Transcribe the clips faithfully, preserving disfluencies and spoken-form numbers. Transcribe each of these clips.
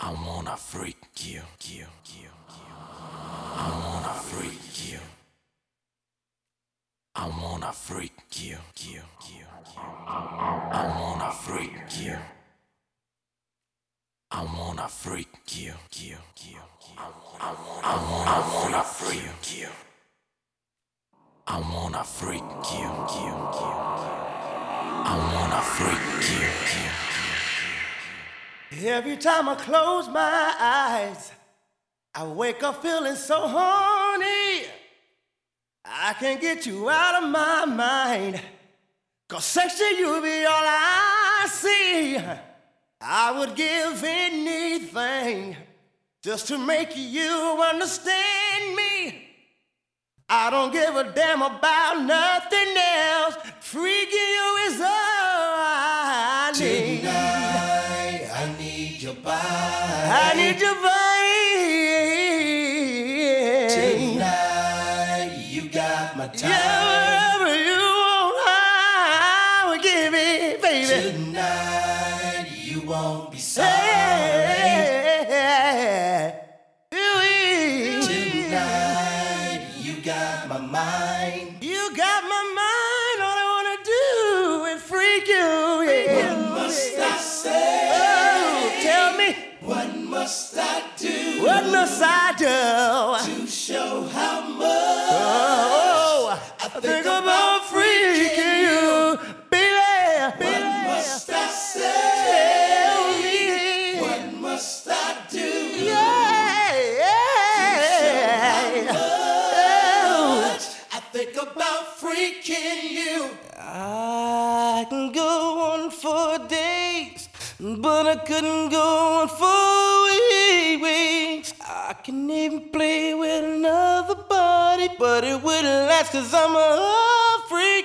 I wanna freak you, you, you, you. I wanna freak you. I wanna freak you, you, you, you. I wanna freak you. I wanna freak you, you, you, you. I wanna, I wanna freak you. I wanna freak you, you, you. I wanna freak you, you. Every time I close my eyes, I wake up feeling so horny. I can't get you out of my mind, 'cause sex to you be all I see. I would give anything just to make you understand me. I don't give a damn about nothing else. Freaking you is all I need. Tonight, I need your body. I need your body. Tonight, you got my time. Yeah, whatever you want, I will give it, baby. Tonight, you won't be sorry. Hey, Tonight, you got my mind. you got my mind. All I wanna do is freak you. Yeah. What must I say? Oh, tell me, What must I do? what must I do to show how much Oh, I I think about freaking you, baby. What baby. must I say? Tell me. What must I do? Yeah, yeah. Oh. I think about freaking you. I can go on for days, but I couldn't go on for weeks. I can even play with another body, but it wouldn't last 'cause I'm a freak.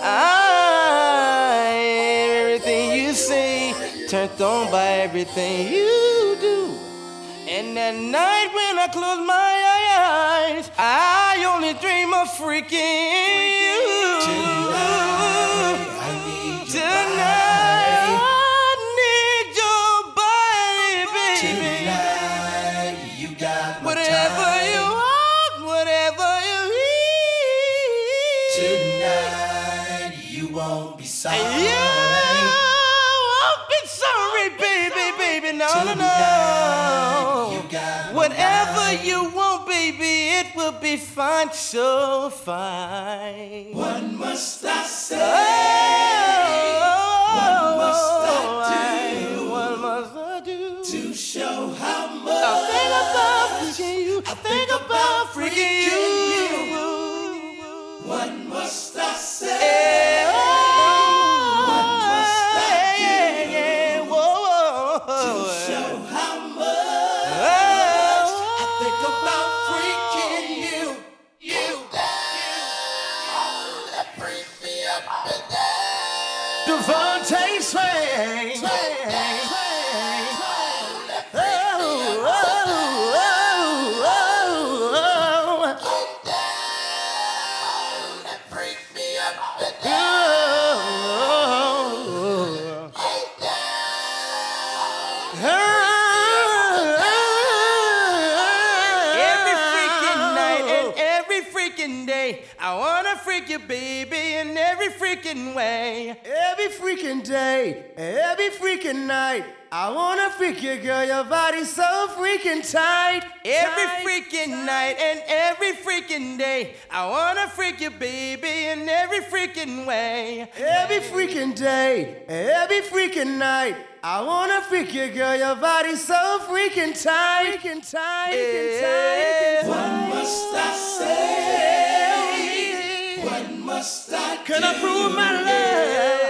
I everything you say, turned on by everything you do. And at night when I close my eyes, I only dream of freaking you. Tonight, I need your Tonight, I need your body, baby. Tonight, you got my Whatever time. you want, whatever you need. Tonight, you won't be sorry. Yeah, won't be sorry, baby, baby. No, no, Tonight, no. you got my Whatever mind. you want, baby, it will be fine, so fine. What must I say? Oh, What must I do? What must I do? To show how much I think about freaking you. I think about freaking you. What must I say? Yeah, What must I do? yeah, yeah, whoa, To whoa. show how much I think about freaking you. You. Devontae Swing. Oh, oh, oh, oh, oh. Every freaking night and every freaking day, I wanna freak you, baby, in every freaking way. Every freaking day, every freaking night, I wanna freak you, girl. Your body's so freaking tight. Every freaking night and every freaking day, I wanna freak you, baby, in every freaking way. Every freaking day, every freaking night, I wanna freak you, girl. Your body's so freaking tight. Freaking tight. Freaking tight. What must I say? What must I do? Can I prove my love?